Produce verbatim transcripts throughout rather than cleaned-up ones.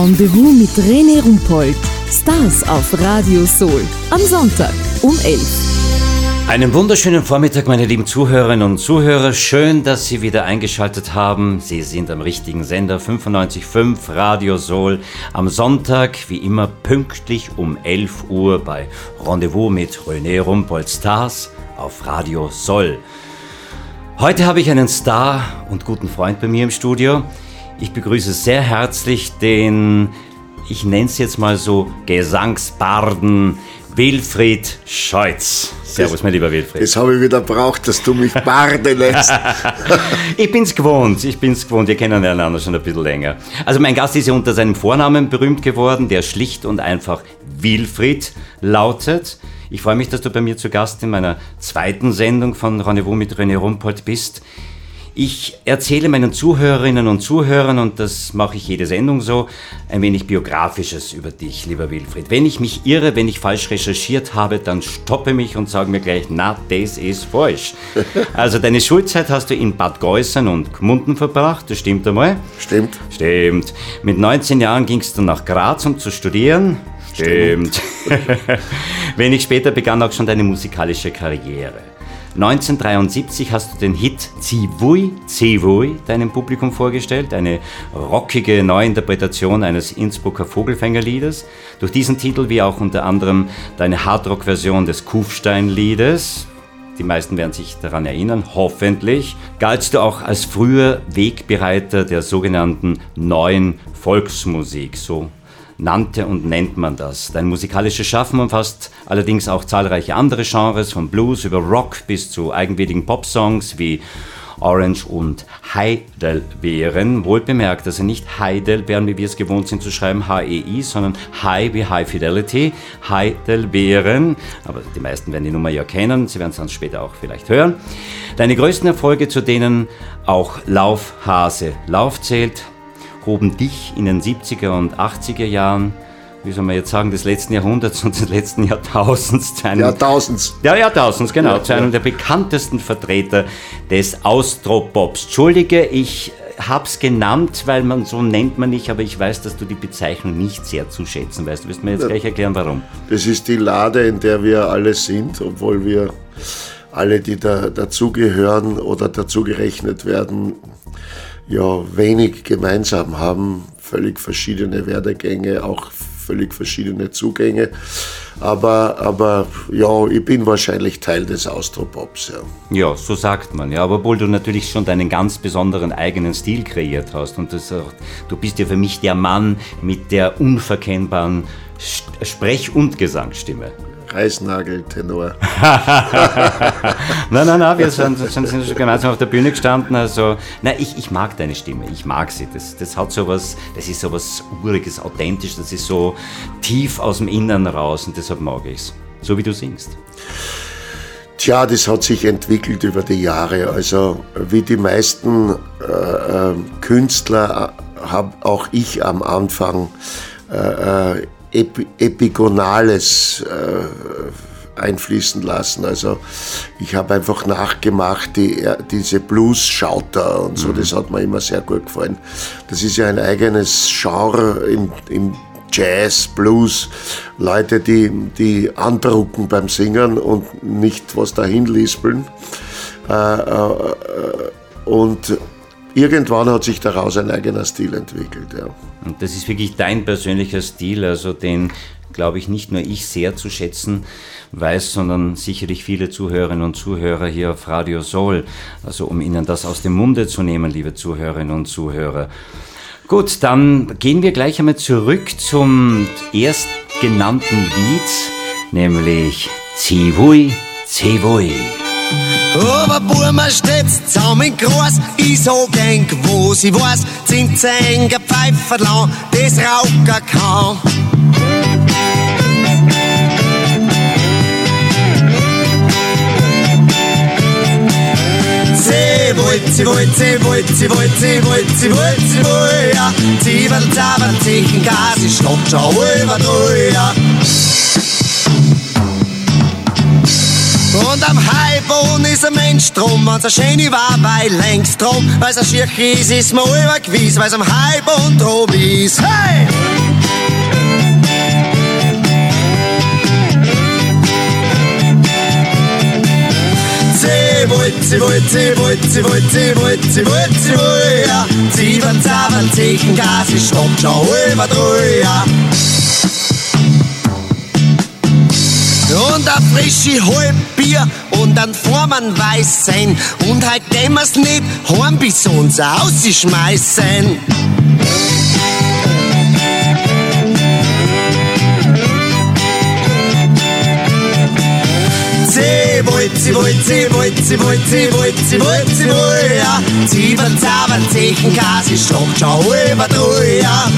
Rendezvous mit René Rumpold. Stars auf Radio Soul. Am Sonntag um elf. Einen wunderschönen Vormittag, meine lieben Zuhörerinnen und Zuhörer. Schön, dass Sie wieder eingeschaltet haben. Sie sind am richtigen Sender, fünfundneunzig Komma fünf Radio Soul. Am Sonntag, wie immer, pünktlich um elf Uhr bei Rendezvous mit René Rumpold. Stars auf Radio Soul. Heute habe ich einen Star und guten Freund bei mir im Studio. Ich begrüße sehr herzlich den, ich nenne es jetzt mal so, Gesangsbarden Wilfried Scheutz. Servus, das, mein lieber Wilfried. Das habe ich wieder braucht, dass du mich barden lässt. Ich bin's gewohnt, ich bin's gewohnt. Wir kennen einander schon ein bisschen länger. Also mein Gast ist ja unter seinem Vornamen berühmt geworden, der schlicht und einfach Wilfried lautet. Ich freue mich, dass du bei mir zu Gast in meiner zweiten Sendung von Rendezvous mit René Rumpold bist. Ich erzähle meinen Zuhörerinnen und Zuhörern, und das mache ich jede Sendung so, ein wenig Biografisches über dich, lieber Wilfried. Wenn ich mich irre, wenn ich falsch recherchiert habe, dann stoppe mich und sage mir gleich, na, das ist falsch. Also deine Schulzeit hast du in Bad Gäusern und Gmunden verbracht, das stimmt einmal? Stimmt. Stimmt. Mit neunzehn Jahren gingst du nach Graz, um zu studieren? Stimmt. Wenig später begann auch schon deine musikalische Karriere. neunzehnhundertdreiundsiebzig hast du den Hit Zivui, Zivui deinem Publikum vorgestellt, eine rockige Neuinterpretation eines Innsbrucker Vogelfängerliedes. Durch diesen Titel, wie auch unter anderem deine Hardrock-Version des Kufstein-Liedes, die meisten werden sich daran erinnern, hoffentlich, galtst du auch als früher Wegbereiter der sogenannten neuen Volksmusik, so nannte und nennt man das. Dein musikalisches Schaffen umfasst allerdings auch zahlreiche andere Genres, von Blues über Rock bis zu eigenwilligen Popsongs wie Orange und Heidelbeeren. Wohlbemerkt, also nicht Heidelbeeren, wie wir es gewohnt sind zu schreiben, H E I, sondern High wie High Fidelity, Heidelbeeren. Aber die meisten werden die Nummer ja kennen, sie werden es dann später auch vielleicht hören. Deine größten Erfolge, zu denen auch Lauf, Hase, Lauf zählt, hoben dich in den siebziger und achtziger Jahren, wie soll man jetzt sagen, des letzten Jahrhunderts und des letzten Jahrtausends zu einem... Jahrtausends. Ja, Jahrtausends, genau, ja, zu einem ja. der bekanntesten Vertreter des Austropops. Entschuldige, ich hab's genannt, weil man so nennt man nicht, aber ich weiß, dass du die Bezeichnung nicht sehr zu schätzen weißt. Du wirst mir jetzt ja. gleich erklären, warum. Das ist die Lade, in der wir alle sind, obwohl wir alle, die da dazugehören oder dazugerechnet werden, ja, wenig gemeinsam haben, völlig verschiedene Werdegänge, auch völlig verschiedene Zugänge, aber, aber ja, ich bin wahrscheinlich Teil des Austropops, ja. Ja, so sagt man, ja, aber obwohl du natürlich schon deinen ganz besonderen eigenen Stil kreiert hast und das auch, du bist ja für mich der Mann mit der unverkennbaren Sprech- und Gesangsstimme. Reißnageltenor. nein, nein, nein, wir sind, sind, sind schon gemeinsam auf der Bühne gestanden. Also, nein, ich, ich mag deine Stimme, ich mag sie. Das, das hat sowas, das ist sowas Uriges, Authentisches, das ist so tief aus dem Innern raus und deshalb mag ich's. So wie du singst. Tja, das hat sich entwickelt über die Jahre. Also, wie die meisten äh, Künstler habe auch ich am Anfang äh, Ep- Epigonales äh, einfließen lassen. Also ich habe einfach nachgemacht, die, äh, diese Blues-Schauter und so, mhm. das hat mir immer sehr gut gefallen. Das ist ja ein eigenes Genre im, im Jazz, Blues, Leute, die, die andrucken beim Singen und nicht was dahin lispeln. Äh, äh, und irgendwann hat sich daraus ein eigener Stil entwickelt, ja. Und das ist wirklich dein persönlicher Stil, also den, glaube ich, nicht nur ich sehr zu schätzen weiß, sondern sicherlich viele Zuhörerinnen und Zuhörer hier auf Radio Soul. Also um Ihnen das aus dem Munde zu nehmen, liebe Zuhörerinnen und Zuhörer. Gut, dann gehen wir gleich einmal zurück zum erstgenannten Lied, nämlich Zivui, Zivui. Aber Burma steht's zusammen groß, ich sag eng, wo sie weiß, sind sie enger Pfeifer lang, das Raucher kann. Sie wollt, sie wollt, sie wollt, sie wollt, sie wollt, sie wollt, sie wollt, ja. Sie will zaubern, sichen Gas, ich stopp schon über drüber, ja. Und am Heilboden ist ein Mensch drum, wenn's a schöne war, weil längst drum, weil's a Schirch ist, ist mir übergewies, weil's am Heilboden drum ist. Hey! Wutzi, Wutzi, Wutzi, Wutzi, Wutzi, Wutzi, ja. Sieben, sieben, zehn Gas, ich stopp schon über drei, ja. Und ein frische Halbbier und ein Vormann weiß sein. Und halt gehen wir's nicht heim bis unser Haus schmeißen. Wutzi, Wutzi, Wutzi, Wutzi, Wutzi, Wutzi, ja. Sieben, sieben, zehn Gas, ich stopp schon über drei, ja.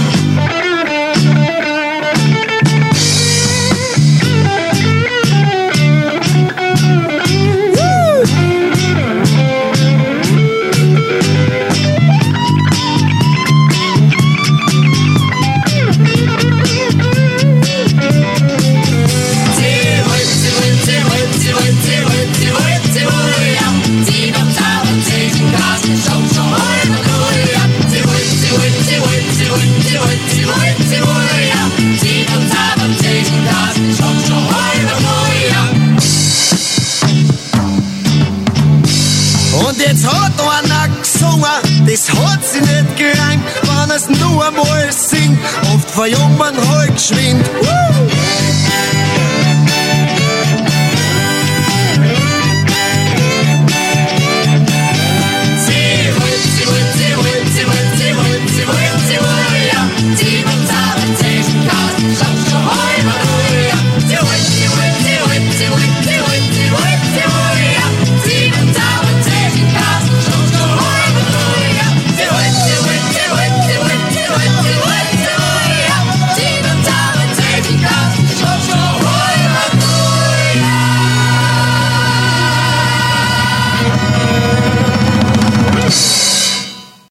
Jetzt hat einer gesungen, das hat sie nicht gereimt, wenn es nur einmal singt, oft verjungen halt geschwind. Uh!